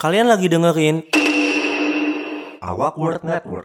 Kalian lagi dengerin Awak Word Network.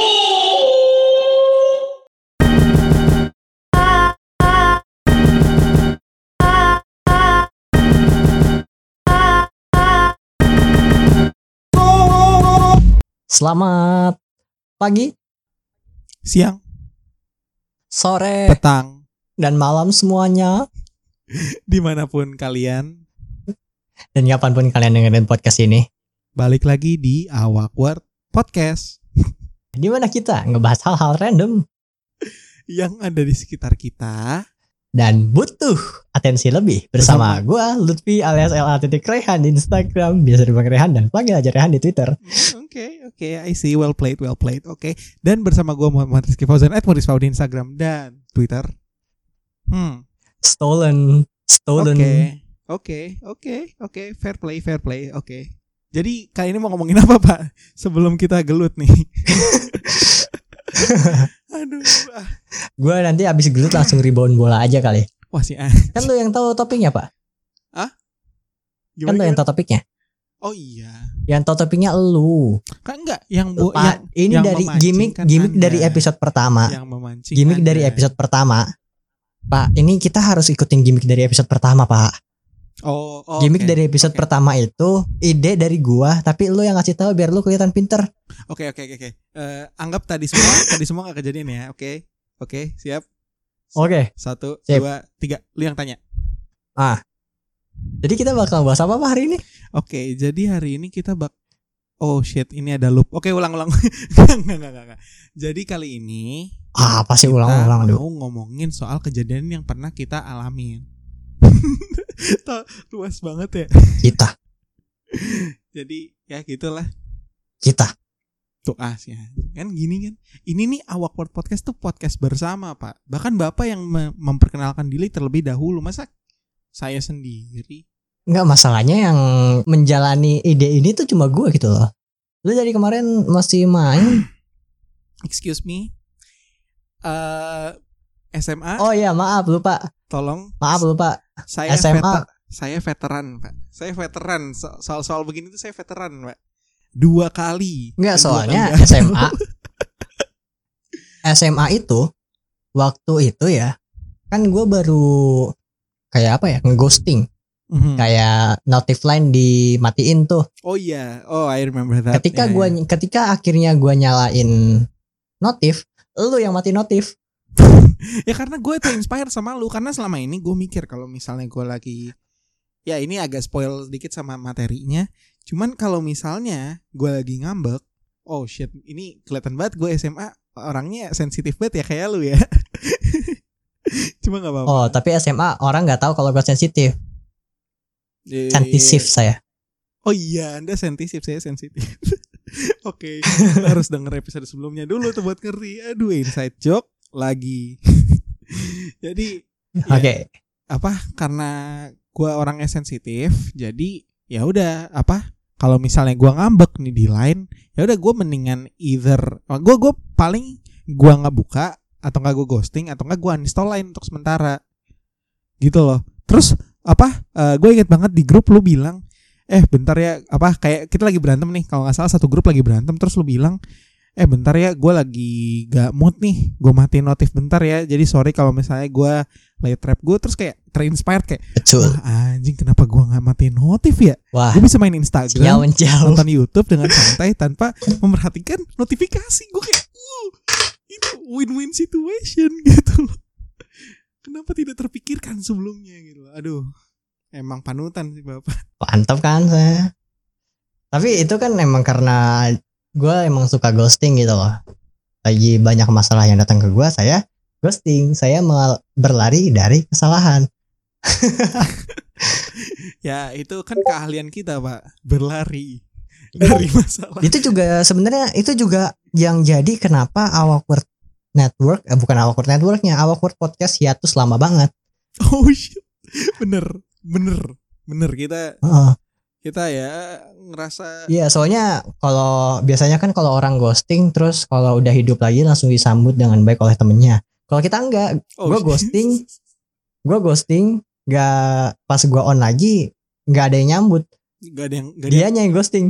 Selamat pagi, siang, sore, petang, dan malam semuanya. dimanapun kalian. Dan kapanpun kalian dengerin podcast ini. Balik lagi di Awak Word Podcast, Di mana kita ngebahas hal-hal random yang ada di sekitar kita. dan butuh atensi lebih bersama gua Lutfi alias LA.Rehan di Instagram, biasa dipanggil Rehan, dan panggil aja Rehan di Twitter. Oke, I see, well played. Oke. Dan bersama gue Muhammad Rizky Fauzan @murizfau di Instagram dan Twitter. Stolen. Oke. Fair play. Oke. Jadi kali ini mau ngomongin apa, Pak? Sebelum kita gelut nih. Aduh. Gua nanti abis gelut langsung rebound bola aja kali. Wah sih. Kan lu yang tahu topiknya, Pak? Kan lu yang tahu topiknya? Oh iya. Yang tahu topiknya lu. Kan enggak yang Pak, ini yang dari memancing gimmick kan dari Anda. episode pertama. Yang memancing. Gimmick Anda. dari episode pertama. Pak, ini kita harus ikutin gimmick dari episode pertama, Pak. Oh, Gimmick oke. dari episode Oke. pertama itu ide dari gua, tapi lu yang ngasih tahu biar lu kelihatan pinter. Oke. Anggap tadi semua gak kejadian ya. Oke, siap. Oke. 1, Sip. 2, 3. Lu yang tanya. Jadi kita bakal bahas apa hari ini? Oke, jadi hari ini kita oh shit, ini ada loop. Oke, ulang. Enggak. Jadi kali ini Pasti kita ulang-ulang mau dulu. ngomongin soal kejadian yang pernah kita alamin. Luas banget ya. Kita. Jadi ya gitulah. Kita. Tuh ya. Kan gini kan. Ini nih Awak Word Podcast tuh podcast bersama, Pak. Bahkan Bapak yang memperkenalkan diri terlebih dahulu. Masa saya sendiri? Enggak, masalahnya yang menjalani ide ini tuh cuma gua gitu loh. Lu dari kemarin masih main. Excuse me. SMA. Oh iya, maaf lupa. Tolong. Maaf lupa. Saya SMA. Saya veteran, Pak. Saya veteran. Soal begini tuh saya veteran, Pak. 2 kali. Enggak, Dua soalnya kali. SMA itu waktu itu ya. Kan gua baru kayak apa ya? Ngeghosting. Mhm. Kayak notif line dimatiin tuh. Oh iya. Oh, I remember that. Ketika Ya, ya. ketika akhirnya gua nyalain notif, lu yang mati notif. Ya karena gue tuh inspired sama lu. Karena selama ini gue mikir kalau misalnya gue lagi, ya ini agak spoil sedikit sama materinya. Cuman kalau misalnya gue lagi ngambek, oh shit, ini kelihatan banget gue SMA orangnya sensitif banget ya kayak lu ya. Cuma gak apa-apa. Oh, tapi SMA orang nggak tahu kalau gua sensitif. Sensitif saya. Oh iya, Anda sensitif, saya sensitif. Oke, kita harus denger episode sebelumnya dulu tuh buat ngerti. Aduh, inside joke lagi. Jadi Oke. karena gua orangnya sensitif, jadi ya udah kalau misalnya gua ngambek nih di line, ya udah gua mendingan either gua paling gua nggak buka atau nggak gua ghosting atau nggak gua uninstall line untuk sementara gitu loh. Terus gue inget banget di grup lu bilang bentar ya, kayak kita lagi berantem nih, kalau nggak salah satu grup lagi berantem, terus lu bilang bentar ya, gue lagi gak mood nih, gue matiin notif bentar ya, jadi sorry kalau misalnya gue late rap gue. Terus kayak terinspired kayak, Betul. wah anjing, kenapa gue gak matiin notif ya, Wah, gue bisa main Instagram, jauh. nonton YouTube dengan santai tanpa memperhatikan notifikasi. Gue kayak itu win-win situation gitu loh. Kenapa tidak terpikirkan sebelumnya gitu loh. Aduh, emang panutan sih Bapak. Mantap kan saya. Tapi itu kan emang karena gua emang suka ghosting gitu loh. Lagi banyak masalah yang datang ke gua, saya ghosting. Saya berlari dari kesalahan. Ya itu kan keahlian kita Pak, berlari dari masalah. Itu juga sebenarnya itu juga yang jadi kenapa Awak Word Network, bukan Awak Word Networknya, Awak Word Podcast hiatus lama banget. Oh shit, bener kita ya ngerasa. Iya, soalnya kalau biasanya kan kalau orang ghosting terus kalau udah hidup lagi langsung disambut dengan baik oleh temennya. Kalau kita enggak, gue ghosting, gak pas gue on lagi nggak ada yang nyambut. Gak ada yang Dianya yang ghosting.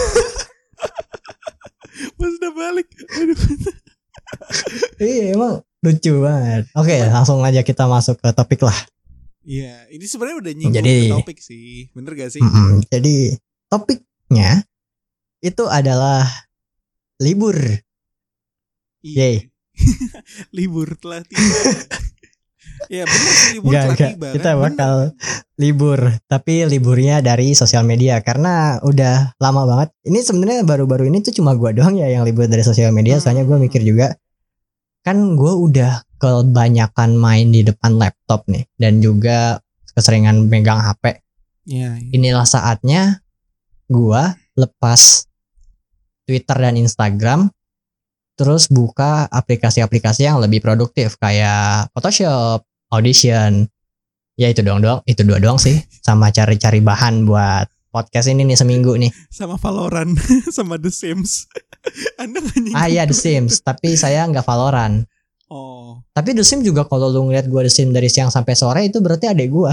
pas udah balik. Aduh. Iya emang lucu banget. Oke, langsung aja kita masuk ke topik lah. Iya, ini sebenarnya udah nyinggung Jadi- ke topik sih. Bener gak sih? Jadi topiknya itu adalah libur. Iya. Yeay. Libur telah tiba. Ya bener sih, libur telah Enggak, tiba. kita kan? bakal libur, tapi liburnya dari sosial media karena udah lama banget. Ini sebenarnya baru-baru ini tuh cuma gua doang ya yang libur dari sosial media. Soalnya gue mikir juga, kan gue udah kebanyakan main di depan laptop nih, dan juga keseringan megang HP. Iya. Inilah saatnya gua lepas Twitter dan Instagram, terus buka aplikasi-aplikasi yang lebih produktif kayak Photoshop, Audition. Ya itu dua doang sih. Sama cari-cari bahan buat podcast ini nih seminggu nih. Sama Valorant, sama The Sims. Anda gak nyinggung Iya The dua Sims, tapi saya nggak Valorant. itu? Oh, Tapi The Sims juga kalau lu ngeliat gua The Sims dari siang sampai sore itu berarti adek gua.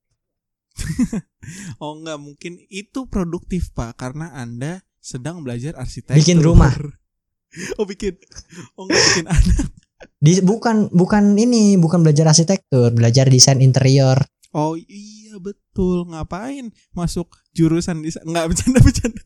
oh enggak, mungkin itu produktif Pak, karena Anda sedang belajar arsitektur. Bikin rumah. Oh bikin. Oh enggak, bikin anak. Bukan belajar arsitektur, belajar desain interior. Oh iya betul. Ngapain masuk jurusan desain? Enggak, bercanda.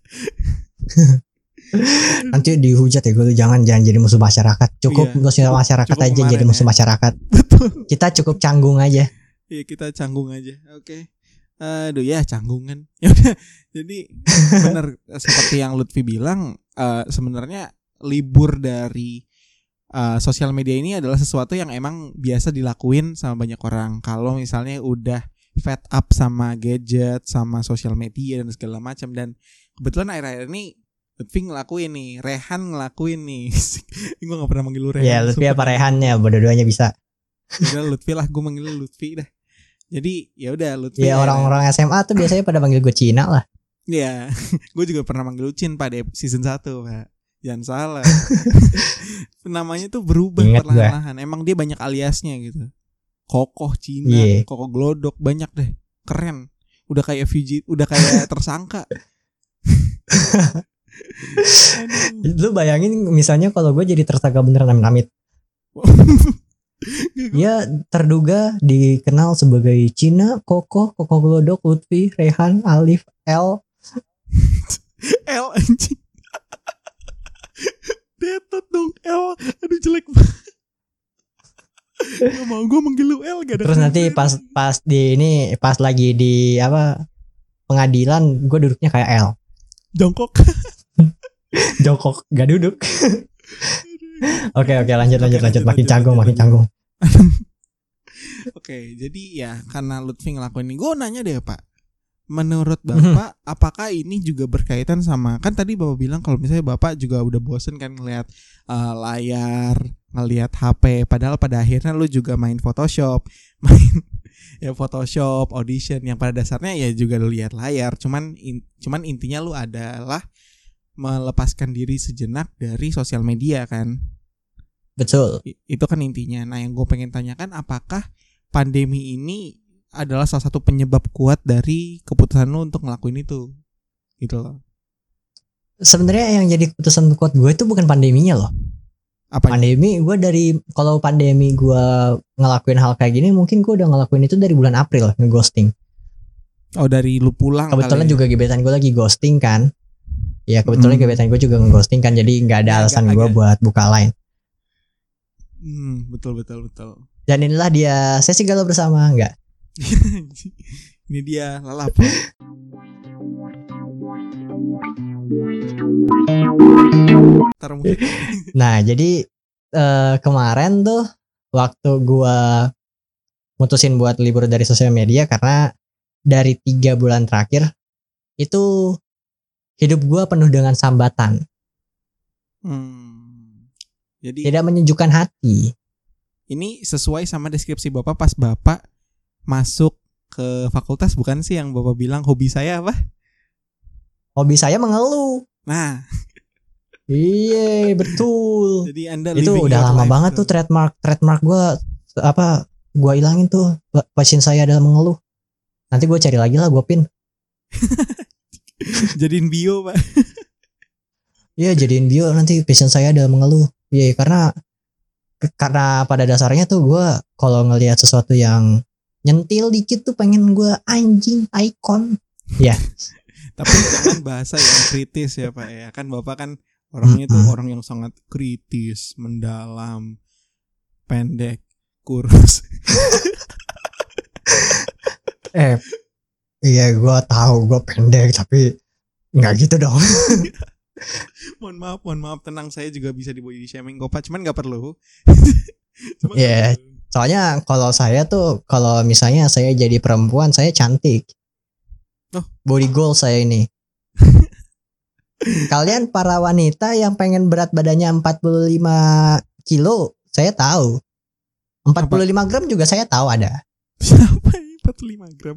Nanti dihujat ya gue tuh jangan jadi musuh masyarakat. Cukup Iya, musuh masyarakat cukup aja kemarin jadi musuh ya. masyarakat. Betul. Kita cukup canggung aja. Iya, kita canggung aja. Oke. Aduh ya, canggungan. Ya udah. Jadi benar seperti yang Lutfi bilang, sebenarnya libur dari sosial media ini adalah sesuatu yang emang biasa dilakuin sama banyak orang. Kalau misalnya udah fed up sama gadget, sama sosial media dan segala macam, dan kebetulan akhir-akhir ini Lutfi ngelakuin nih, Rehan ngelakuin nih. Gue gak pernah manggil lu Rehan. Ya Lutfi apa Rehan ya, dua-duanya bisa. Udah Lutfi lah, gue manggil Lutfi dah. Jadi ya udah Lutfi. Ya orang-orang SMA tuh biasanya pada panggil gue Cina lah. Iya, gue juga pernah manggil Lucin pada season 1 Pak. Jangan salah. Namanya tuh berubah Ingat perlahan-lahan. Emang dia banyak aliasnya gitu. Kokoh Cina, Iya. Kokoh Glodok, banyak deh. Keren. Udah kayak FUG, udah kayak tersangka. Aduh. Lu bayangin misalnya kalau gue jadi tersangka beneran amit-amit. Dia terduga dikenal sebagai Cina, Kokoh Glodok, Lutfi, Rehan, Alif, L. L anjing. Detot dong L. Aduh jelek banget. Gak mau gue manggil lu L, gak ada. Terus nanti keren. pas lagi di pengadilan gue duduknya kayak L. Jongkok. Jongkok gak duduk. Oke lanjut makin canggung. Oke, jadi ya karena Lutfi ngelakuin ini, gue nanya deh Pak, menurut Bapak apakah ini juga berkaitan sama, kan tadi Bapak bilang kalau misalnya Bapak juga udah bosen kan ngelihat layar, ngelihat HP, padahal pada akhirnya lu juga main Photoshop, Photoshop, Audition yang pada dasarnya ya juga lu lihat layar, cuman intinya lu adalah melepaskan diri sejenak dari sosial media kan. Betul. Itu kan intinya. Nah yang gue pengen tanyakan, apakah pandemi ini adalah salah satu penyebab kuat dari keputusan lu untuk ngelakuin itu gitu loh. Sebenarnya yang jadi keputusan kuat gue itu bukan pandeminya loh. Apa? Pandemi gue kalau pandemi gue ngelakuin hal kayak gini, mungkin gue udah ngelakuin itu dari bulan April, ngeghosting. Oh dari lu pulang. Kebetulan kali ya? juga gebetan gue lagi ghosting kan. Ya kebetulan gebetan gue juga ngeghosting kan, jadi nggak ada alasan gue buat buka line. Betul. Dan inilah dia sesi galau bersama, enggak? Ini dia lalap. Nah jadi kemarin tuh waktu gua mutusin buat libur dari sosial media, karena dari 3 bulan terakhir itu hidup gua penuh dengan sambatan, Jadi tidak menyejukkan hati. ini sesuai sama deskripsi Bapak pas Bapak masuk ke fakultas, bukan sih yang Bapak bilang hobi saya apa? Hobi saya mengeluh. Nah, Iya betul. jadi Anda Itu living udah your lama life banget tuh trademark gue, gue ilangin tuh, passion saya adalah mengeluh. Nanti gue cari lagi lah, gue pin. Jadiin bio, Pak. Iya, jadiin bio nanti passion saya adalah mengeluh. Iya, karena pada dasarnya tuh gue kalau ngelihat sesuatu yang nyentil dikit tuh pengen gue anjing icon. Ya. Tapi jangan bahasa yang kritis ya Pak ya. Kan Bapak kan orangnya tuh orang yang sangat kritis, mendalam, pendek, kurus. Iya gue tahu gue pendek tapi nggak gitu dong. Mohon maaf, tenang, saya juga bisa di body shaming kok Pak, cuman nggak perlu. Iya, soalnya kalau saya tuh kalau misalnya saya jadi perempuan saya cantik. Oh. Body goal saya ini. Kalian para wanita yang pengen berat badannya 45 kilo, saya tahu. 45 gram juga saya tahu ada. Siapa ini 45 gram?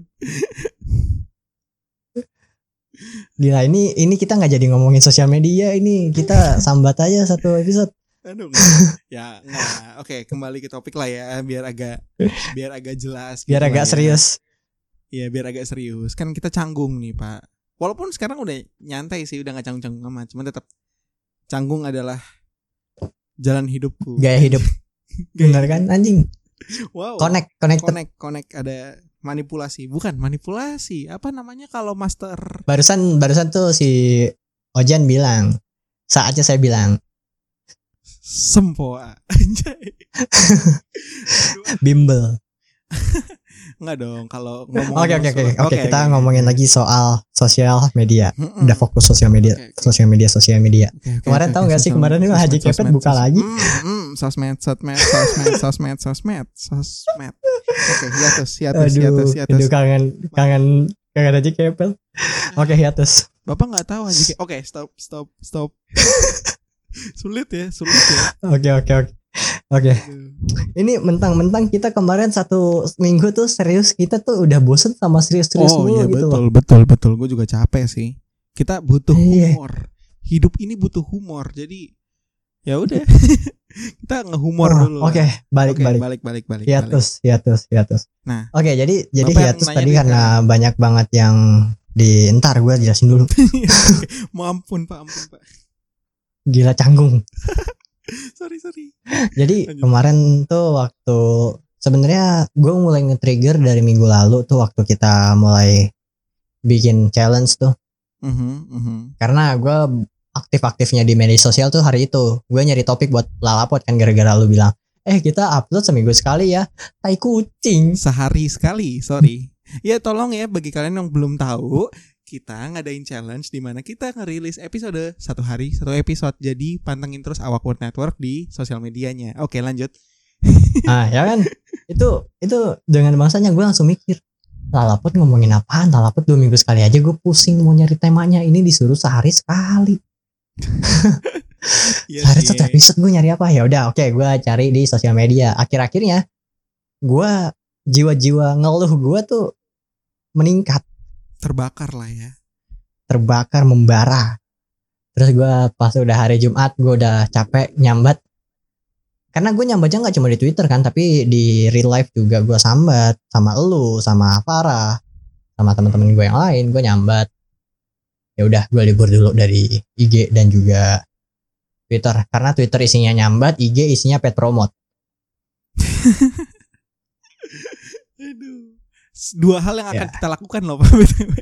Gila, ini kita nggak jadi ngomongin sosial media, ini kita sambat aja satu episode. Aduh, ya enggak. Oke, kembali ke topik lah ya, biar agak jelas. Biar gitu agak lah ya. serius. Iya, biar agak serius. Kan kita canggung nih Pak. Walaupun sekarang udah nyantai sih, udah nggak canggung-canggung amat, cuman tetap canggung adalah jalan hidupku. Gaya hidup. Benar kan anjing? Wow. Connect ada manipulasi, bukan manipulasi. Apa namanya kalau master? Barusan tuh si Ojan bilang, saatnya saya bilang sempoa. Anjay. bimbel. Enggak dong kalau ngomong. Oke, kita ngomongin lagi soal sosial media. Udah fokus sosial media. Sosial media. Kemarin tahu nggak sih kemarin itu Haji Kepet buka lagi. Sosmed. Oke, hiatus. Aduh, kangen Haji Kepet. Oke, hiatus. Bapak nggak tahu Haji Kepet. Oke, stop. Sulit ya. Oke. Ini mentang-mentang kita kemarin 1 minggu tuh serius, kita tuh udah bosen sama serius-serius mulu gitu loh. Betul. Gue juga capek sih. Kita butuh humor. Hidup ini butuh humor. Jadi ya udah. Kita ngehumor dulu. Oke, balik. Hiatus. Nah. Oke, jadi hiatus tadi karena banyak banget yang ntar gue jelasin dulu. Ampun Pak. Gila canggung. Sorry. Jadi kemarin tuh waktu sebenarnya gue mulai nge-trigger dari minggu lalu tuh waktu kita mulai bikin challenge tuh. Karena gue aktif-aktifnya di media sosial tuh hari itu. Gue nyari topik buat lalapot kan gara-gara lu bilang, kita upload seminggu sekali ya. Tai kucing. Sehari sekali, sorry. Ya tolong ya bagi kalian yang belum tahu, kita ngadain challenge di mana kita ngerilis episode 1 hari 1 episode. Jadi pantengin terus Awkward Network di sosial medianya. Oke, lanjut. Ya kan. Itu dengan bangsanya gue langsung mikir, lalapot ngomongin apaan? Lalapot 2 minggu sekali aja gue pusing mau nyari temanya. Ini disuruh sehari sekali. Sehari 1 episode gue nyari apa? Ya udah, oke, gue cari di sosial media. Akhir-akhirnya gue jiwa-jiwa ngeluh gue tuh meningkat. Terbakar lah ya. Terbakar, membara. Terus gue pas udah hari Jumat, gue udah capek nyambat. Karena gue nyambatnya gak cuma di Twitter kan, tapi di real life juga gue sambat. Sama elu, sama Farah, sama teman-teman gue yang lain, gue nyambat. Ya udah, gue libur dulu dari IG dan juga Twitter. Karena Twitter isinya nyambat, IG isinya pet promote. Aduh. 2 hal yang akan kita lakukan loh Pak.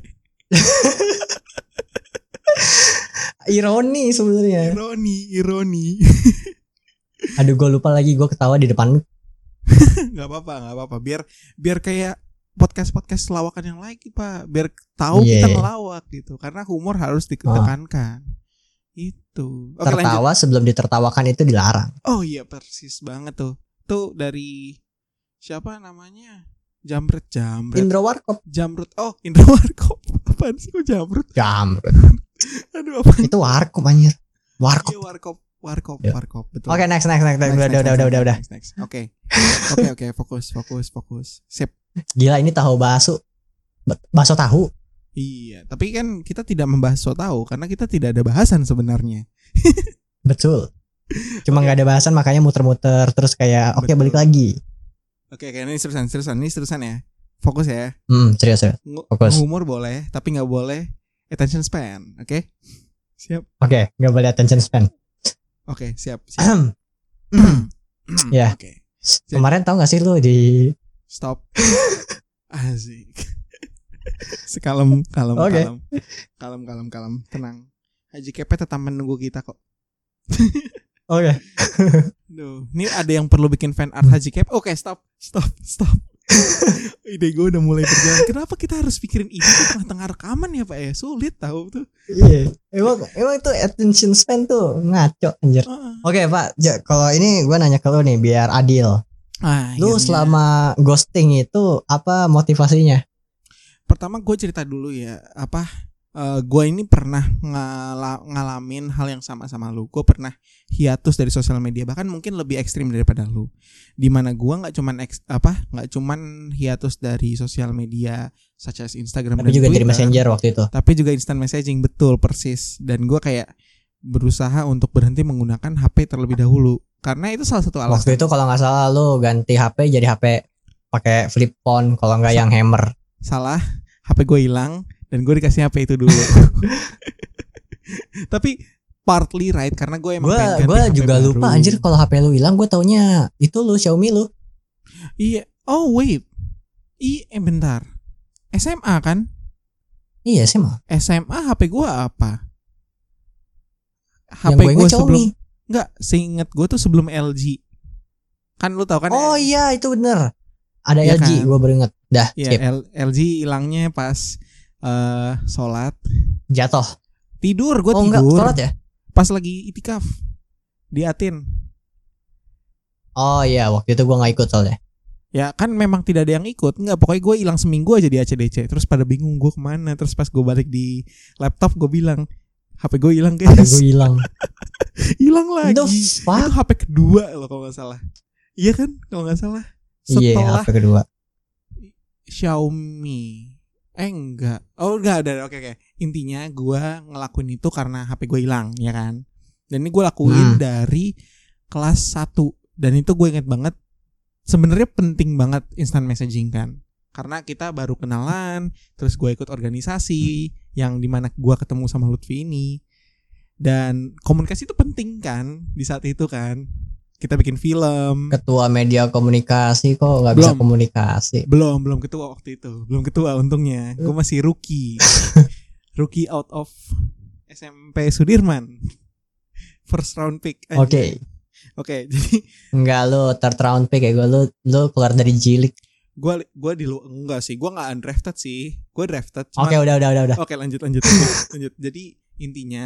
Ironi sebenarnya. Ironi. Aduh, gue lupa lagi, gue ketawa di depan. Gak apa-apa. Biar kayak podcast lawakan yang lain Pak. Biar tahu kita ngelawak gitu. Karena humor harus ditekankan. Itu. Oke, tertawa lanjut. Sebelum ditertawakan itu dilarang. Oh iya, persis banget tuh. Tuh dari siapa namanya? Jamret. Indro Warkop. Oh, Indro Warkop. Apaan sih kok Jamret? Aduh, apa? Itu Warkop anjir. Warkop. Iya, Warkop. Betul. Oke, next. Udah. Next. Oke, fokus. Sip. Gila, ini tahu bakso tahu. Iya, tapi kan kita tidak membahas so tahu karena kita tidak ada bahasan sebenarnya. Betul. Cuma nggak ada bahasan makanya muter-muter terus kayak oke, balik lagi. Oke, ini seriusan ya. Fokus ya. Serius. Fokus. Humor boleh, tapi nggak boleh attention span. Oke? Siap. Oke, nggak boleh attention span. Oke, siap. Ya. Oke. Kemarin tau gak sih lu di Stop. Asik. Sekalem, Oke. kalem. Tenang. Haji Kepet tetap menunggu kita kok. Oke. Duh, ini ada yang perlu bikin fan art Haji Kepet. Oke, stop. Ide gue udah mulai berjalan. Kenapa kita harus pikirin ini tuh tengah-tengah rekaman ya Pak ya? Sulit tahu tuh. Iya. Emang tuh attention span tuh ngaco anjir. Oke Pak, kalau ini gue nanya ke lu nih biar adil. Lu selama ghosting itu apa motivasinya? Pertama gue cerita dulu ya. Gue ini pernah ngalamin hal yang sama lu. Gue pernah hiatus dari sosial media, bahkan mungkin lebih ekstrim daripada lu. Dimana gue nggak cuman hiatus dari sosial media, such as Instagram tapi dan juga Twitter, dari Messenger waktu itu. tapi juga instant messaging, betul persis. Dan gue kayak berusaha untuk berhenti menggunakan HP terlebih dahulu, karena itu salah satu alasan. Waktu itu kalau nggak salah lu ganti HP jadi HP pakai flip phone, kalau nggak yang hammer. Salah, HP gue hilang dan gue dikasih HP itu dulu. Tapi partly right, karena gue emang pengen ganti gue HP juga baru. lupa anjir kalau HP lu hilang. Gue taunya itu lu Xiaomi lu. Iya. Oh wait. Bentar. SMA kan? Iya sih mah. SMA HP gue apa? Yang HP gue gue inget sebelum Xiaomi. enggak, seinget gue tuh sebelum LG. Kan lu tahu kan? Oh iya itu bener. Ada Iya LG, kan? gue baru inget. Dah, Iya, skip. LG hilangnya pas sholat. Jatuh. Tidur, gue Oh tidur. enggak, sholat ya? Pas lagi itikaf di Atin. Oh iya, waktu itu gue gak ikut soalnya. Ya kan memang tidak ada yang ikut. Enggak, pokoknya gue hilang seminggu aja di ACDC. Terus pada bingung gue kemana. Terus pas gue balik di laptop gue bilang, HP gue hilang HP guys. gue hilang. Hilang lagi. The fuck? Itu HP kedua loh kalau gak salah. Iya kan kalau gak salah. Iya, Setelah HP kedua. Xiaomi. Enggak. Oh enggak ada. Oke. Intinya gue ngelakuin itu karena HP gue hilang, ya kan. Dan ini gue lakuin dari kelas 1. Dan itu gue inget banget. Sebenarnya penting banget instant messaging kan. Karena kita baru kenalan. Terus gue ikut organisasi yang dimana gue ketemu sama Lutfi ini. Dan komunikasi itu penting kan di saat itu kan. Kita bikin film. Ketua media komunikasi kok gak bisa komunikasi. Belum ketua waktu itu. Belum ketua untungnya. Gue masih rookie. Rookie out of SMP Sudirman. First round pick. Oke, jadi enggak, lu third round pick ya. Lu keluar dari Jilik. gue di luar, enggak sih. Gue enggak undrafted sih. Gue drafted. Oke, udah. Oke, lanjut. Jadi intinya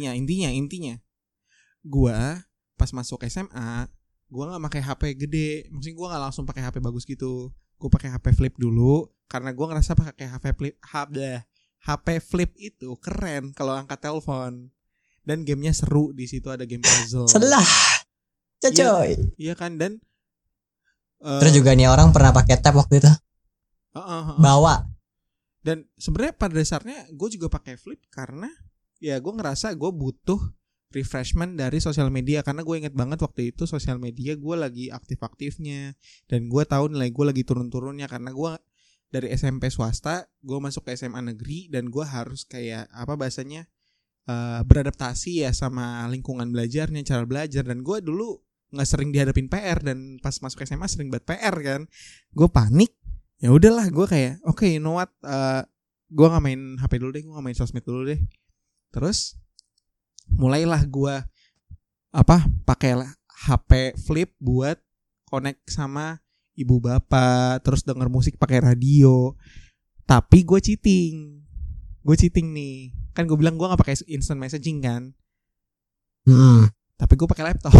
gue pas masuk SMA, gue nggak pakai HP gede. Maksudnya gue nggak langsung pakai HP bagus gitu. Gue pakai HP flip dulu karena gue ngerasa pakai HP flip itu keren kalau angkat telepon, dan gamenya seru. Di situ ada game puzzle. Selah, coy. Iya kan, dan terus juga nih orang pernah pakai tab waktu itu. Bawa. Dan sebenarnya pada dasarnya gue juga pakai flip karena ya gue ngerasa gue butuh refreshment dari sosial media, karena gue inget banget waktu itu sosial media gue lagi aktif-aktifnya, dan gue tahu nilai gue lagi turun-turunnya karena gue dari SMP swasta gue masuk ke SMA negeri, dan gue harus kayak beradaptasi ya sama lingkungan belajarnya, cara belajar. Dan gue dulu nggak sering dihadapin PR, dan pas masuk SMA sering buat PR kan, gue panik. Ya udahlah, gue kayak oke, you know what, gue nggak main HP dulu deh, gue nggak main sosmed dulu deh. Terus mulailah gue pakai HP flip buat connect sama ibu bapak, terus denger musik pakai radio. Tapi gue cheating nih, kan gue bilang gue nggak pakai instant messaging kan. Tapi gue pakai laptop.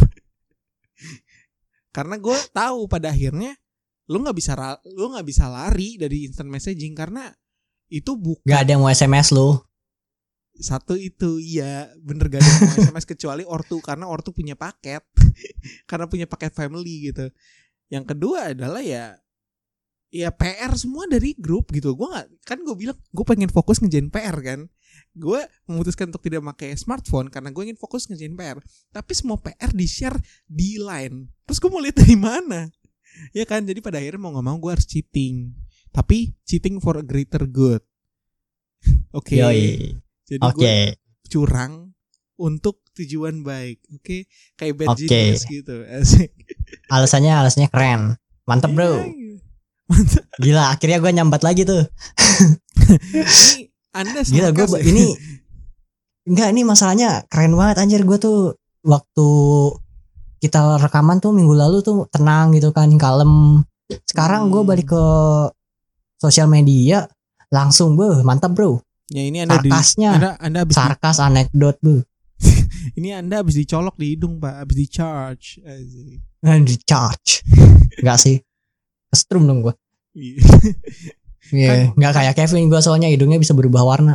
Karena gue tahu pada akhirnya lu nggak bisa lari dari instant messaging, karena itu bukan, gak ada yang mau SMS lu. Satu itu, iya bener, gak ada yang mau SMS kecuali ortu, karena ortu punya paket. Karena punya paket family gitu. Yang kedua adalah ya PR semua dari grup gitu. Gue bilang gue pengen fokus ngerjain PR kan. Gue memutuskan untuk tidak pakai smartphone karena gue ingin fokus ngerjain PR. Tapi semua PR di share di line. Terus gue mau lihat dari mana? Ya kan, jadi pada akhirnya mau gak mau gue harus cheating. Tapi cheating for a greater good. Oke. Yoi. Jadi Oke. gue curang untuk tujuan baik. Oke. Kayak bad Oke. genius gitu. Asik. Alasannya keren. Mantep bro. Iya. Mantap. Gila, akhirnya gue nyambat lagi tuh. Ini Anda Gila gue sarkas ya? ini masalahnya keren banget anjir. Gue tuh waktu kita rekaman tuh minggu lalu tuh tenang gitu kan, kalem. Sekarang gue balik ke sosial media langsung mantap bro. Ya ini Anda Sarkasnya, Anda habis sarkas anekdot ini Anda habis dicolok di hidung, Pak. Habis di charge. Asik. di charge. Enggak sih, kestrum dong gue. Iya. Iya, nggak kayak Kevin gue soalnya hidungnya bisa berubah warna.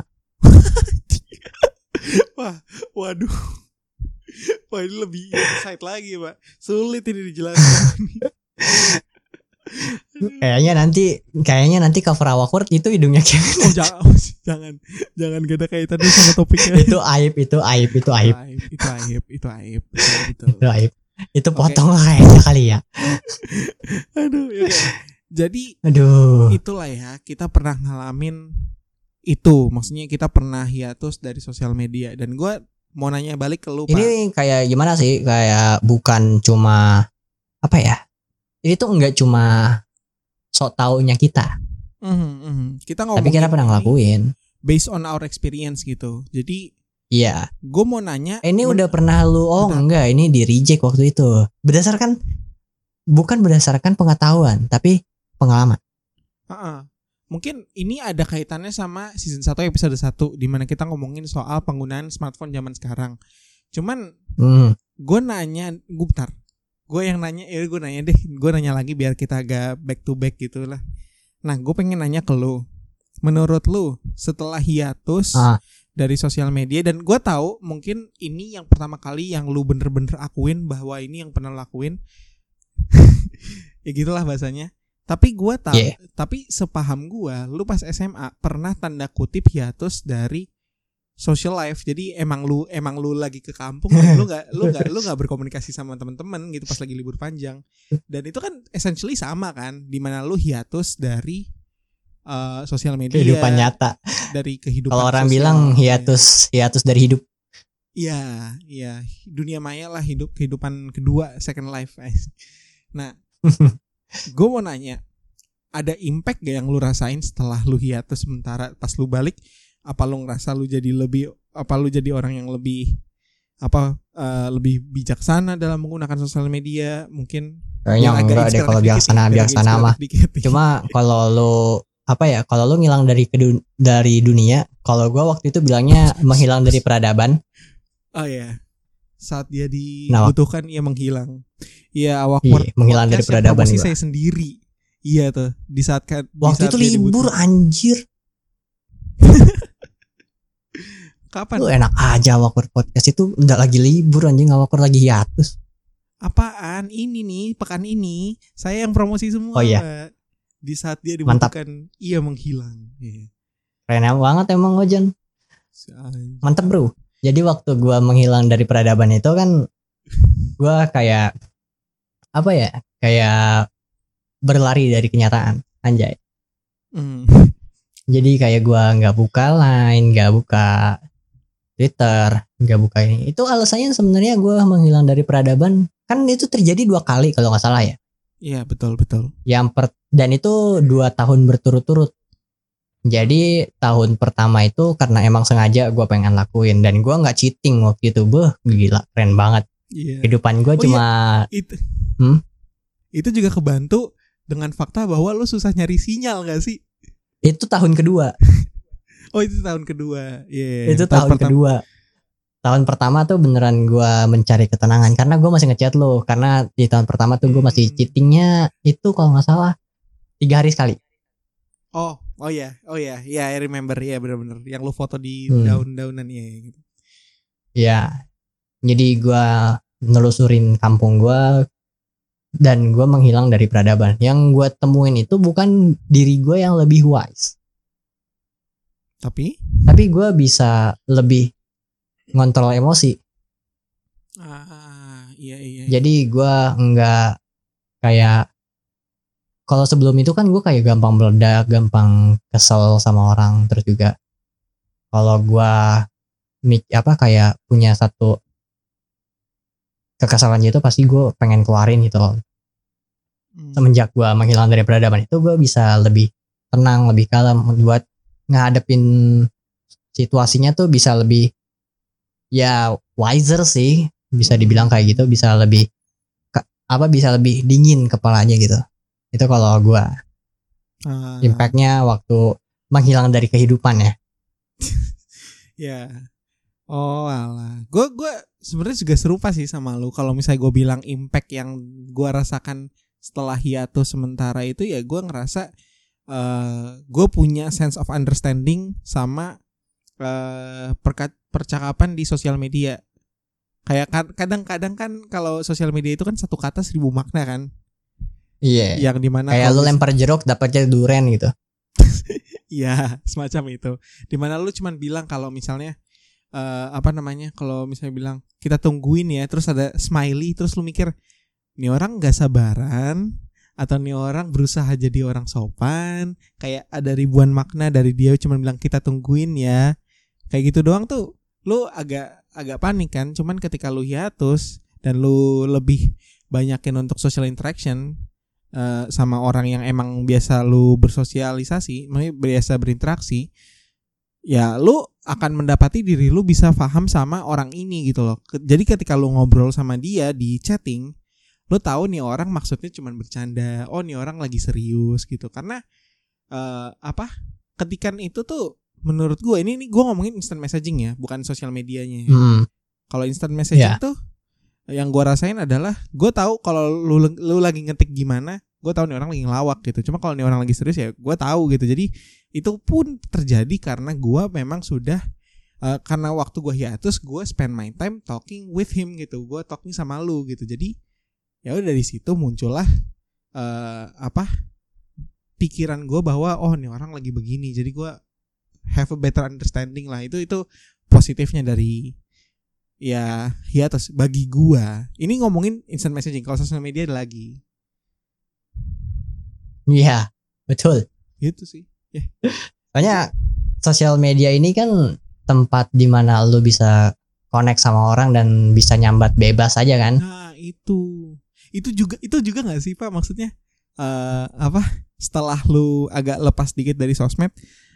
Wah, waduh. Wah, ini lebih insight lagi, Pak. Sulit ini dijelaskan. Kayaknya nanti cover awkward itu hidungnya Kevin. Oh, jangan gak ada kaitannya sama topiknya. Itu aib. Itu aib. Betul. Itu aib. Itu potong lah kayaknya kali ya. Aduh, ya kan. Jadi Aduh. itulah ya, kita pernah ngalamin itu. Maksudnya kita pernah hiatus dari sosial media. Dan gue mau nanya balik ke lu, Pak. Ini kayak gimana sih? Kayak bukan cuma apa ya? Ini tuh enggak cuma sok taunya kita. Kita ngomongin Tapi kita pernah ngelakuin. based on our experience gitu. Jadi Iya. gue mau nanya, Ini udah pernah lu enggak, ini di reject waktu itu. Bukan berdasarkan pengetahuan, tapi pengalaman. mungkin ini ada kaitannya sama season 1 episode 1 di mana kita ngomongin soal penggunaan smartphone zaman sekarang. Cuman gue nanya, gue nanya lagi biar kita agak back to back gitu lah. Nah, gue pengen nanya ke lu, menurut lu setelah hiatus dari sosial media, dan gue tahu mungkin ini yang pertama kali yang lu bener-bener akuin bahwa ini yang pernah lakuin. Ya gitulah bahasanya. Tapi gue tahu, tapi sepaham gue, lu pas SMA pernah tanda kutip hiatus dari social life. Jadi emang lu lagi ke kampung, lu nggak berkomunikasi sama teman-teman gitu pas lagi libur panjang. Dan itu kan essentially sama kan, dimana lu hiatus dari sosial media, kehidupan nyata, dari kehidupan. Kalau orang bilang hiatus dari hidup. Iya, dunia maya lah, kehidupan kedua, second life. Nah, gue mau nanya, ada impact gak yang lu rasain setelah lu hiatus sementara? Pas lu balik, apa lu ngerasa lu jadi orang yang lebih lebih bijaksana dalam menggunakan sosial media? Mungkin kayaknya enggak deh kalau bijaksana mah. Cuma kalau lu ngilang dari dunia, kalau gue waktu itu bilangnya menghilang dari peradaban. Oh ya, saat dia dibutuhkan ia menghilang. Iya, menghilang dari peradaban. Promosi saya sendiri. Iya tuh, di saat waktu itu libur anjir. Kapan? Lu enak aja Awkward Podcast itu udah lagi libur anjing, Awkward lagi hiatus. Apaan? Ini nih, pekan ini saya yang promosi semua. Oh iya. Di saat dia dibutuhkan ia menghilang. Keren banget emang Ojan. Mantep bro. Jadi waktu gue menghilang dari peradaban itu kan, gue kayak kayak berlari dari kenyataan, anjay. Jadi kayak gue nggak buka Line, nggak buka Twitter, nggak buka ini. Itu alasannya sebenarnya gue menghilang dari peradaban kan itu terjadi 2 kali kalau nggak salah ya. Iya betul. Dan itu 2 tahun berturut-turut. Jadi tahun pertama itu karena emang sengaja gue pengen lakuin, dan gue nggak cheating waktu itu. Gila keren banget. Kehidupan gue itu juga kebantu dengan fakta bahwa lu susah nyari sinyal gak sih? Itu tahun kedua. Oh itu tahun kedua. Itu tahun kedua. Tahun pertama tuh beneran gue mencari ketenangan karena gue masih ngechat lo. Karena di tahun pertama tuh gue masih cheatingnya itu kalau nggak salah 3 hari sekali. Oh ya, I remember ya, benar-benar yang lu foto di daun-daunan ya gitu. Ya, jadi gue nelusurin kampung gue dan gue menghilang dari peradaban. Yang gue temuin itu bukan diri gue yang lebih wise, tapi gue bisa lebih ngontrol emosi. Iya. Jadi gue nggak kayak kalau sebelum itu kan gue kayak gampang meledak, gampang kesel sama orang, terus juga kalau gua kayak punya satu kekesalan gitu, pasti gue pengen keluarin gitu loh. Semenjak gue menghilang dari peradaban itu, gue bisa lebih tenang, lebih kalem buat ngadepin situasinya tuh, bisa lebih ya wiser sih, bisa dibilang kayak gitu, bisa lebih bisa lebih dingin kepalanya gitu. Itu kalau gue impactnya waktu menghilang dari kehidupan ya. Ya. Oh alah, gue sebenarnya juga serupa sih sama lu. Kalau misalnya gue bilang impact yang gue rasakan setelah hiatus sementara itu, ya gue ngerasa gue punya sense of understanding sama percakapan di sosial media. Kayak kadang-kadang kan kalau sosial media itu kan satu kata 1000 makna kan. Iya. Yang dimana kayak lu lempar jeruk dapatnya durian gitu. Iya, semacam itu. Dimana lu cuman bilang kalau misalnya kalau misalnya bilang kita tungguin ya, terus ada smiley, terus lu mikir nih orang gak sabaran atau nih orang berusaha jadi orang sopan, kayak ada ribuan makna dari dia cuman bilang kita tungguin ya, kayak gitu doang tuh lu agak panik kan. Cuman ketika lu hiatus dan lu lebih banyakin untuk social interaction sama orang yang emang biasa lu bersosialisasi, biasa berinteraksi, ya lu akan mendapati diri lu bisa paham sama orang ini gitu loh. Jadi ketika lu ngobrol sama dia di chatting, lu tahu nih orang maksudnya cuma bercanda, oh nih orang lagi serius gitu. Karena ketikan itu tuh menurut gue, ini gue ngomongin instant messaging ya, bukan sosial medianya. Kalau instant messaging tuh yang gue rasain adalah gue tahu kalau lu lagi ngetik gimana, gue tahu nih orang lagi ngelawak gitu. Cuma kalau nih orang lagi serius ya gue tahu gitu. Jadi itu pun terjadi karena gue memang sudah karena waktu gue hiatus, gue spend my time talking with him gitu. Gue talking sama lu gitu. Jadi ya udah dari situ muncullah pikiran gue bahwa oh nih orang lagi begini. Jadi gue have a better understanding lah. Itu positifnya dari ya hiatus bagi gue. Ini ngomongin instant messaging. Kalau sosial media ada lagi. Iya, betul. Gitu sih. Soalnya sosial media ini kan tempat dimana lu bisa connect sama orang dan bisa nyambat bebas aja kan. Nah itu juga nggak sih Pak, maksudnya setelah lu agak lepas dikit dari sosmed,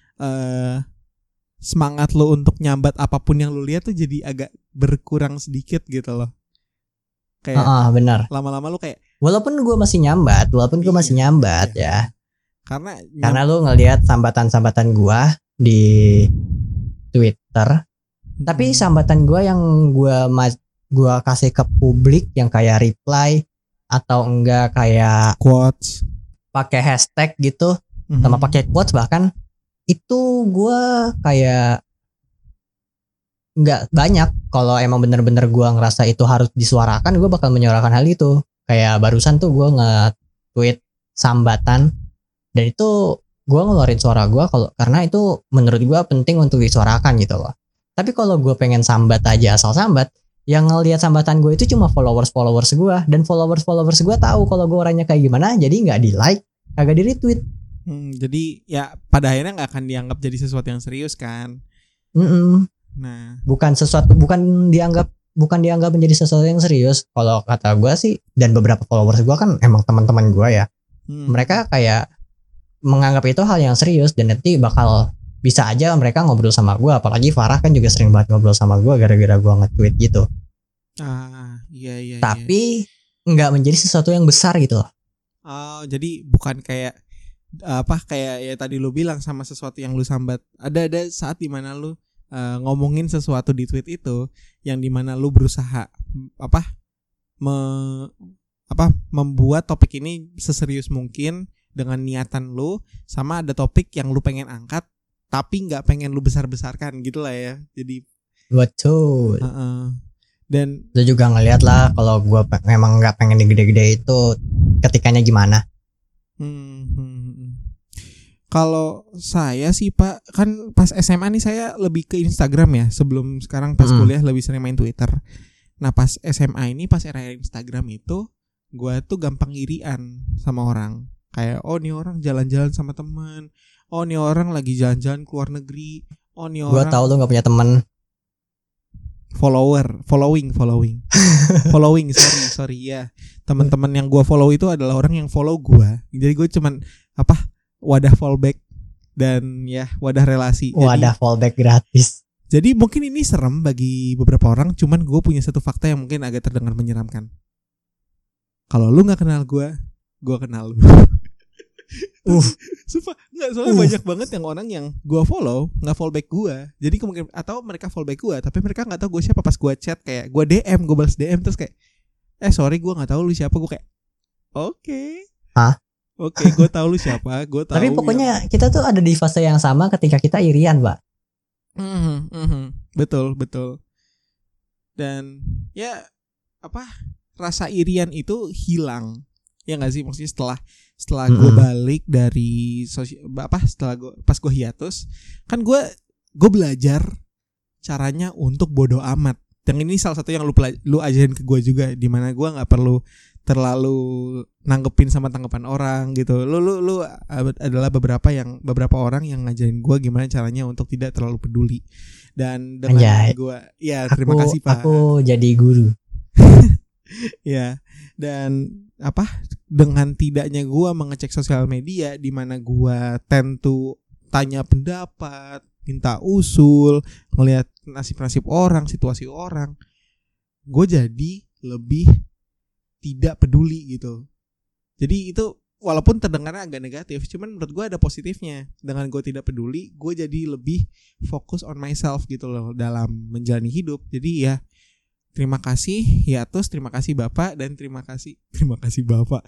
semangat lu untuk nyambat apapun yang lu lihat tuh jadi agak berkurang sedikit gitu loh. Kayak benar. Lama-lama lu kayak walaupun gue masih nyambat ya. Karena lu ngelihat sambatan-sambatan gue di Twitter. Tapi sambatan gue yang gue kasih ke publik yang kayak reply atau enggak kayak quotes, pakai hashtag gitu, sama pakai quotes bahkan, itu gue kayak nggak banyak. Kalau emang bener-bener gue ngerasa itu harus disuarakan, gue bakal menyuarakan hal itu. Kayak barusan tuh gue nge-tweet sambatan, dan itu gue ngeluarin suara gue karena itu menurut gue penting untuk disuarakan gitu loh. Tapi kalau gue pengen sambat aja asal sambat, yang ngelihat sambatan gue itu cuma followers gue, dan followers gue tahu kalau gue orangnya kayak gimana, jadi nggak di like, kagak di retweet. Jadi ya pada akhirnya nggak akan dianggap jadi sesuatu yang serius kan. Nah, bukan dianggap menjadi sesuatu yang serius. Kalau kata gue sih, dan beberapa followers gue kan emang teman-teman gue ya, mereka kayak menganggap itu hal yang serius, dan nanti bakal bisa aja mereka ngobrol sama gue. Apalagi Farah kan juga sering banget ngobrol sama gue gara-gara gue nge-tweet gitu. Iya. Tapi nggak menjadi sesuatu yang besar gitu loh. Jadi bukan kayak kayak ya tadi lu bilang sama sesuatu yang lu sambat. Ada saat dimana lu ngomongin sesuatu di tweet itu yang dimana lu berusaha membuat topik ini seserius mungkin dengan niatan lu, sama ada topik yang lu pengen angkat tapi nggak pengen lu besar-besarkan gitu lah ya. Jadi betul. Dan lu juga ngeliat lah kalau gue memang nggak pengen digede-gede itu ketikanya gimana. Kalau saya sih Pak, kan pas SMA nih saya lebih ke Instagram ya. Sebelum sekarang pas kuliah lebih sering main Twitter. Nah pas SMA ini, pas era Instagram itu, gue tuh gampang irian sama orang. Kayak oh nih orang jalan-jalan sama teman, oh nih orang lagi jalan-jalan ke luar negeri, Oh, nih Gue orang tahu lu nggak punya teman. following sorry ya. Teman-teman yang gue follow itu adalah orang yang follow gue. Jadi gue cuman wadah fallback dan ya wadah relasi. Wadah fallback gratis. Jadi mungkin ini serem bagi beberapa orang, cuman gue punya satu fakta yang mungkin agak terdengar menyeramkan. Kalau lu nggak kenal gue kenal lu. Sumpah, nggak, soalnya banyak banget yang orang yang gue follow nggak fallback gue. Jadi kemungkinan atau mereka fallback gue, tapi mereka nggak tahu gue siapa. Pas gue chat kayak gue DM, gue balas DM terus kayak, sorry gue nggak tahu lu siapa. Gue kayak, oke, gue tahu lu siapa. Gue tahu. Tapi pokoknya kita tuh ada di fase yang sama ketika kita irian, Pak. Betul. Dan ya rasa irian itu hilang. Ya nggak sih, maksudnya setelah gue balik dari pas gue hiatus kan gue belajar caranya untuk bodo amat. Yang ini salah satu yang lu ajarin ke gue juga, dimana gue nggak perlu terlalu nanggepin sama tanggapan orang gitu. Lu adalah beberapa orang yang ngajarin gue gimana caranya untuk tidak terlalu peduli. Dan dengan gue, ya terima kasih Pak. Aku jadi guru. Ya, dan dengan tidaknya gue mengecek sosial media, di mana gue tend to tanya pendapat, minta usul, ngelihat nasib-nasib orang, situasi orang, gue jadi lebih tidak peduli gitu. Jadi itu walaupun terdengarnya agak negatif, cuman menurut gue ada positifnya. Dengan gue tidak peduli, gue jadi lebih fokus on myself gitu loh dalam menjalani hidup. Jadi ya, terima kasih hiatus, terima kasih Bapak, dan terima kasih Bapak.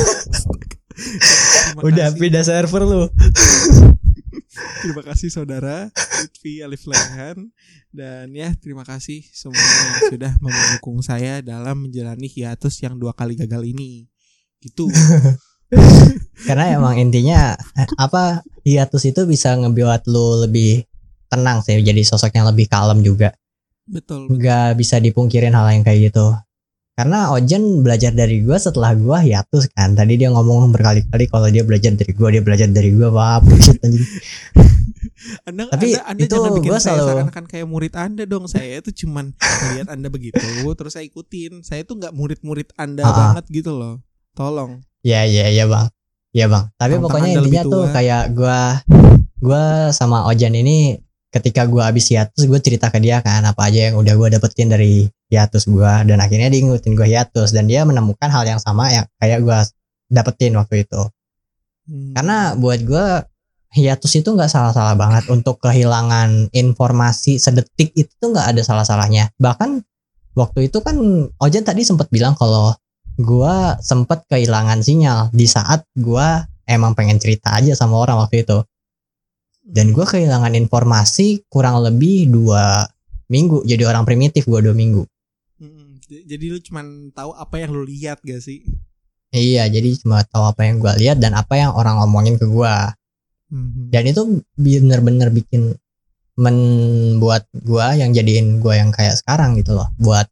Udah pindah server lu. Terima kasih saudara Lutfi Alif Lehan, dan ya terima kasih semua yang sudah mendukung saya dalam menjalani hiatus yang 2 kali gagal ini. Gitu. Karena emang intinya hiatus itu bisa ngebuat lu lebih tenang sih, jadi sosok yang lebih kalem juga. Betul. Gak bisa dipungkirin hal yang kayak gitu. Karena Ojen belajar dari gue setelah gue hiatus kan. Tadi dia ngomong berkali-kali kalau dia belajar dari gue apa bullshit anjing. Tapi anda itu jangan bikin saya seakan-akan kayak murid Anda dong. Saya itu cuman melihat Anda begitu terus saya ikutin. Saya tuh gak murid-murid Anda banget gitu loh. Tolong. Ya bang. Ya bang. Tapi pokoknya intinya tuh kayak gue sama Ojen ini, ketika gue habis hiatus, gue cerita ke dia kan apa aja yang udah gue dapetin dari hiatus gue, dan akhirnya dia ngikutin gue hiatus, dan dia menemukan hal yang sama yang kayak gue dapetin waktu itu. Karena buat gue hiatus itu nggak salah-salah banget. Untuk kehilangan informasi sedetik itu tuh nggak ada salah-salahnya. Bahkan waktu itu kan Ojen tadi sempat bilang kalau gue sempat kehilangan sinyal di saat gue emang pengen cerita aja sama orang waktu itu. Dan gue kehilangan informasi kurang lebih 2 minggu. Jadi orang primitif gue 2 minggu. Jadi lu cuma tahu apa yang lu lihat gak sih? Iya, jadi cuma tahu apa yang gue lihat dan apa yang orang ngomongin ke gue. Dan itu bener-bener bikin membuat gue yang jadiin gue yang kayak sekarang gitu loh. Buat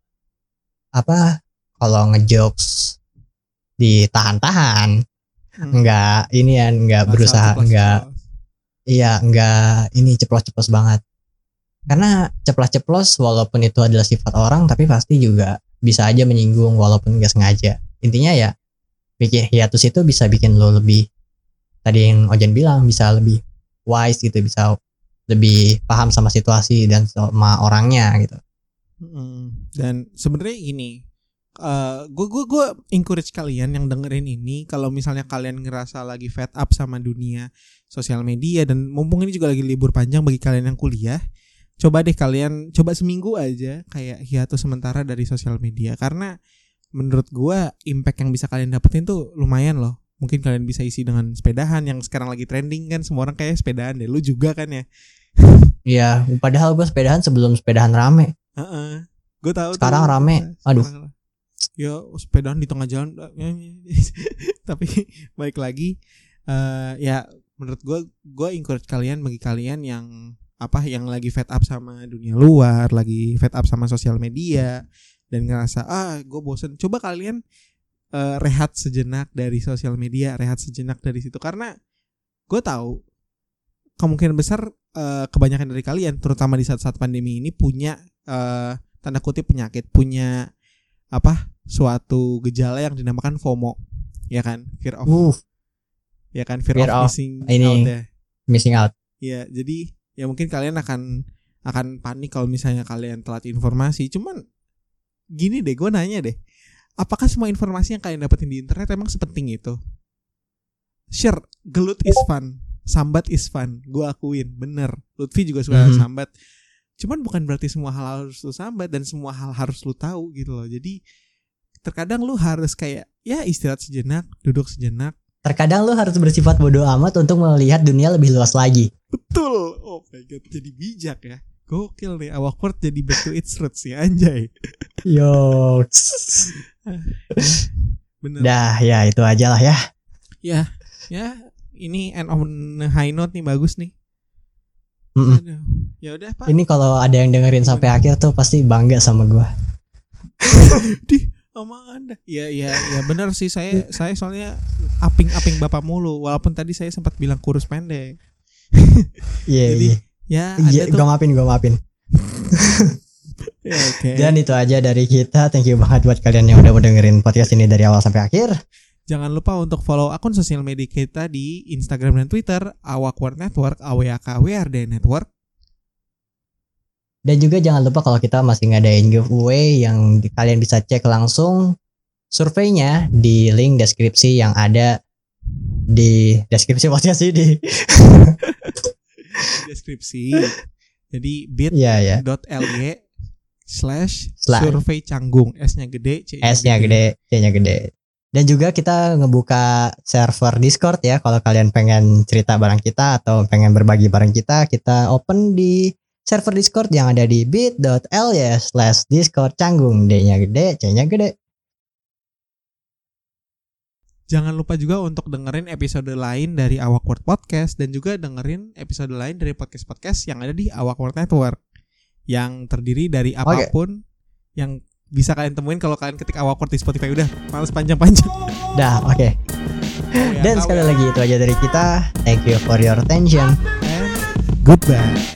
kalau ngejokes ditahan-tahan, nggak berusaha, nggak ini ceplos-ceplos banget. Karena ceplos-ceplos walaupun itu adalah sifat orang, tapi pasti juga bisa aja menyinggung walaupun nggak sengaja. Intinya ya, bikin hiatus itu bisa bikin lo lebih, tadi yang Ojen bilang, bisa lebih wise gitu, bisa lebih paham sama situasi dan sama orangnya gitu. Dan sebenarnya ini, gue encourage kalian yang dengerin ini, kalau misalnya kalian ngerasa lagi fed up sama dunia sosial media, dan mumpung ini juga lagi libur panjang bagi kalian yang kuliah, coba deh kalian seminggu aja kayak hiatus sementara dari sosial media. Karena menurut gue impact yang bisa kalian dapetin tuh lumayan loh. Mungkin kalian bisa isi dengan sepedahan, yang sekarang lagi trending kan, semua orang kayak sepedahan deh. Lu juga kan ya? Iya, padahal gue sepedahan sebelum sepedahan rame. Gue tahu. Sekarang rame. Aduh. Ya sepedahan di tengah jalan. Tapi balik lagi, ya menurut gue encourage kalian, bagi kalian yang yang lagi fed up sama dunia luar, lagi fed up sama sosial media, dan ngerasa gue bosen, coba kalian rehat sejenak dari sosial media, rehat sejenak dari situ. Karena gue tahu kemungkinan besar kebanyakan dari kalian, terutama di saat-saat pandemi ini, punya tanda kutip penyakit, punya suatu gejala yang dinamakan FOMO, ya kan, fear of Fear of missing ini. out ya. Missing out. Ya, jadi ya mungkin kalian akan panik kalau misalnya kalian telat informasi. Cuman gini deh, gue nanya deh, apakah semua informasi yang kalian dapetin di internet emang sepenting itu? Sure, gelut is fun, sambat is fun, gue akuin, bener. Lutfi juga suka sambat. Cuman bukan berarti semua hal harus lu sambat dan semua hal harus lu tahu gitu loh. Jadi terkadang lu harus kayak ya istirahat sejenak, duduk sejenak. Terkadang lu harus bersifat bodoh amat untuk melihat dunia lebih luas lagi. Betul. Oh my god, jadi bijak ya. Gokil nih, Awkward jadi back to its roots ya, anjay. Yo. Bener. Dah, ya itu aja lah ya. Ya, ini end on high note nih, bagus nih. Mm-mm. Ya udah, Pak. Ini kalau ada yang dengerin sampai akhir tuh pasti bangga sama gua. Sama Anda. Ya benar sih, saya soalnya aping Bapak mulu, walaupun tadi saya sempat bilang kurus pendek. Jadi ya Anda tuh gua maafin. Ya, okay. Dan itu aja dari kita. Thank you banget buat kalian yang udah mau dengerin podcast ini dari awal sampai akhir. Jangan lupa untuk follow akun sosial media kita di Instagram dan Twitter Awkward Network, AWAKWRD Network. Dan juga jangan lupa kalau kita masih ngadain giveaway yang kalian bisa cek langsung surveinya di link deskripsi yang ada di deskripsi podcast ini. Deskripsi. Jadi bit.ly/survei canggung, S-nya gede, C-nya gede, C-nya gede. Dan juga kita ngebuka server Discord ya, kalau kalian pengen cerita bareng kita atau pengen berbagi bareng kita open di server Discord yang ada di bit.ly/discord canggung, D-nya gede, C-nya gede. Jangan lupa juga untuk dengerin episode lain dari Awkward Podcast dan juga dengerin episode lain dari podcast-podcast yang ada di Awkward Network yang terdiri dari apapun yang bisa kalian temuin kalau kalian ketik Awkward di Spotify. Udah, males panjang-panjang. Dah, oke. Dan sekali lagi itu aja dari kita. Thank you for your attention. And goodbye.